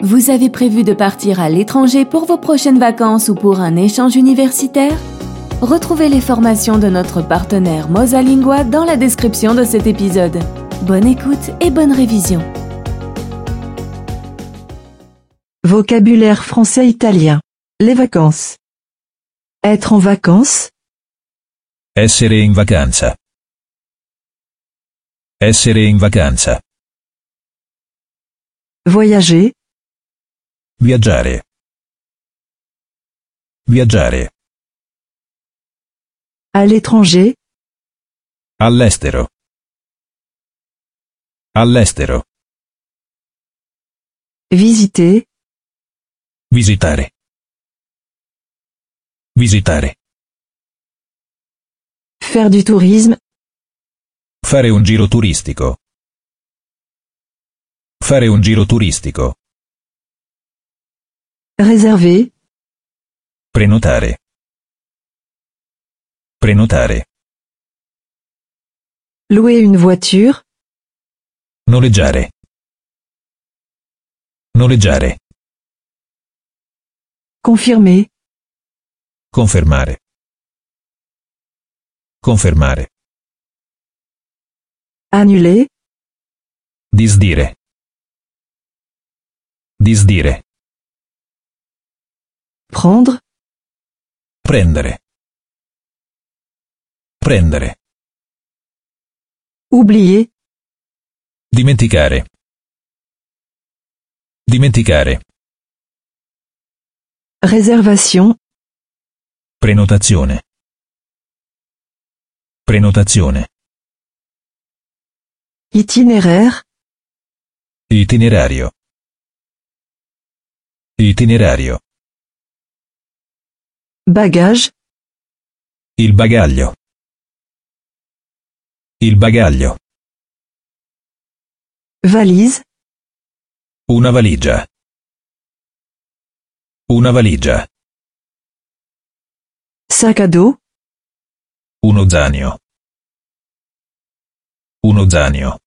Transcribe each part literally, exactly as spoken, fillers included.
Vous avez prévu de partir à l'étranger pour vos prochaines vacances ou pour un échange universitaire? Retrouvez les formations de notre partenaire Mosalingua dans la description de cet épisode. Bonne écoute et bonne révision. Vocabulaire français-italien. Les vacances. Être en vacances. Essere in vacanza. Essere in vacanza. Voyager. Viaggiare. Viaggiare. À l'étranger. All'estero. All'estero. Visiter. Visitare. Visitare. Faire du tourisme. Fare un giro turistico. Fare un giro turistico. Réserver. Prenotare. Prenotare. Louer une voiture. Noleggiare. Noleggiare. Confirmer. Confermare. Confermare. Annuler. Disdire. Disdire. Prendre. Prendere. Prendere. Oublier. Dimenticare. Dimenticare. Réservation. Prenotazione. Prenotazione. Itinéraire. Itinerario. Itinerario. Bagage. Il bagaglio. Il bagaglio. Valise. Una valigia. Una valigia. Sac à dos. Uno zaino. Uno zaino.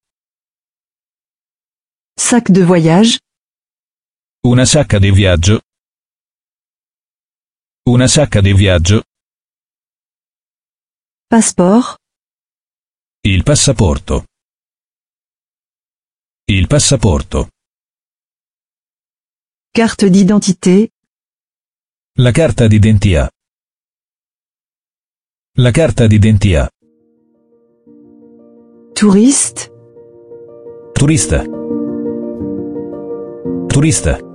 Sac de voyage. Una sacca di viaggio. Una sacca di viaggio. Passeport. Il passaporto. Il passaporto. Carte d'identité. La carta d'identità. La carta d'identità. Touriste. Turista. Turista.